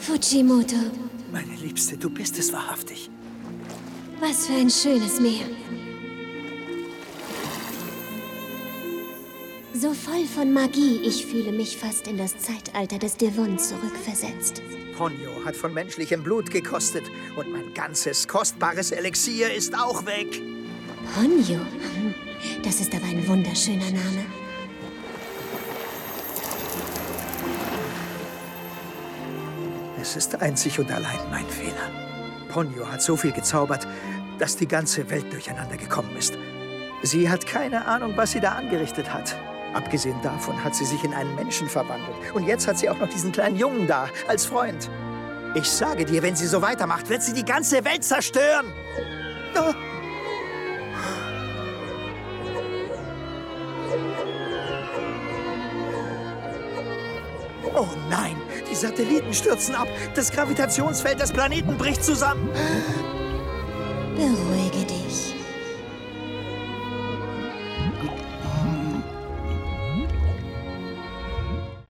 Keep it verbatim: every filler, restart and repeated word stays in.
Fujimoto. Meine Liebste, du bist es wahrhaftig. Was für ein schönes Meer. So voll von Magie, ich fühle mich fast in das Zeitalter des Devon zurückversetzt. Ponyo hat von menschlichem Blut gekostet und mein ganzes kostbares Elixier ist auch weg. Ponyo? Das ist aber ein wunderschöner Name. Es ist einzig und allein mein Fehler. Ponyo hat so viel gezaubert, dass die ganze Welt durcheinander gekommen ist. Sie hat keine Ahnung, was sie da angerichtet hat. Abgesehen davon hat sie sich in einen Menschen verwandelt. Und jetzt hat sie auch noch diesen kleinen Jungen da, als Freund. Ich sage dir, wenn sie so weitermacht, wird sie die ganze Welt zerstören. Oh. Oh nein, die Satelliten stürzen ab. Das Gravitationsfeld des Planeten bricht zusammen. Beruhige